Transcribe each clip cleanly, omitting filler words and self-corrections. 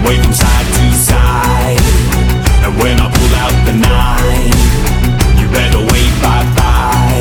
wave from side to side. And when I pull out the nine, you better wave bye-bye.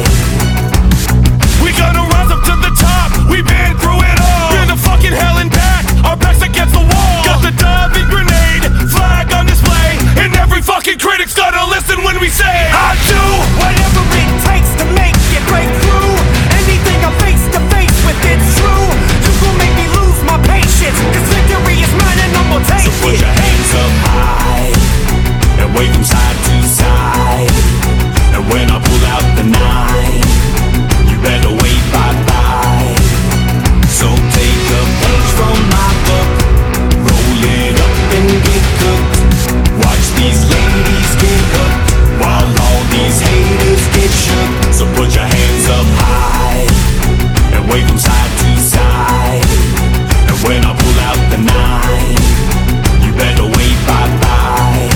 We gonna rise up to the top, we've been through it all. Been to fucking hell and back, our backs against the wall. Got the diving grenade, flag on display, and every fucking critic's gonna listen when we say I do whatever it takes to make it break through. Anything I'm face to face with, it's true. You gon' make me lose my patience, cause victory is mine and I'm gonna take So put it. your hands up high and wave from side to side. And when I pull out the nine, you better wave bye-bye. So take a page from my book, roll it up and get cooked. Watch these ladies get hooked, while all these haters get shook. So put your hands up high and wave from side to side. And when I pull out the nine, you better wave bye-bye.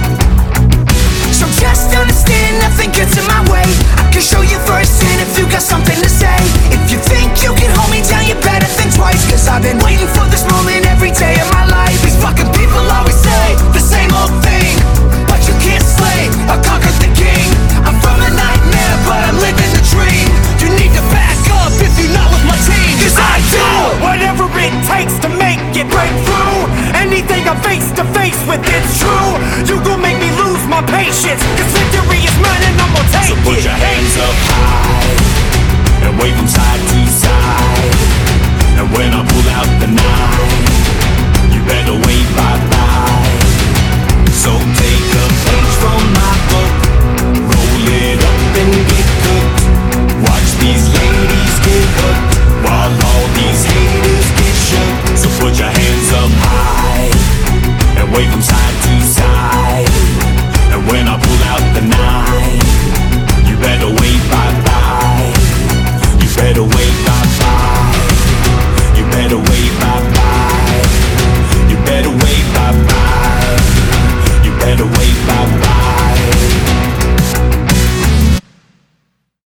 So just understand, nothing gets in my way. I can show you firsthand if you got something to say. If you think you can hold me down, you better think twice, cause I've been waiting for this moment every day of my life. These fucking people always say the same old thing, but you can't slay or conquer the king. I'm from a nightmare, but I'm living the dream. You need to back up if you're not with my team, cause I do whatever it takes to make it break through. Anything I'm face to face with, it's true. You gon' make me lose my patience, cause victory is mine and I'm gonna take So it. put your hands up high and wave from side to side. And when I pull out the nine, you better wave bye-bye. So take a page from my book, roll it up and get cooked. Watch these ladies get hooked, while all these haters get shook. So put your hands up high and wave from side to side. And when I pull out the nine, you better wave bye-bye. You better wave bye-bye. You better wave bye-bye. You better wave bye-bye. You better wave bye-bye.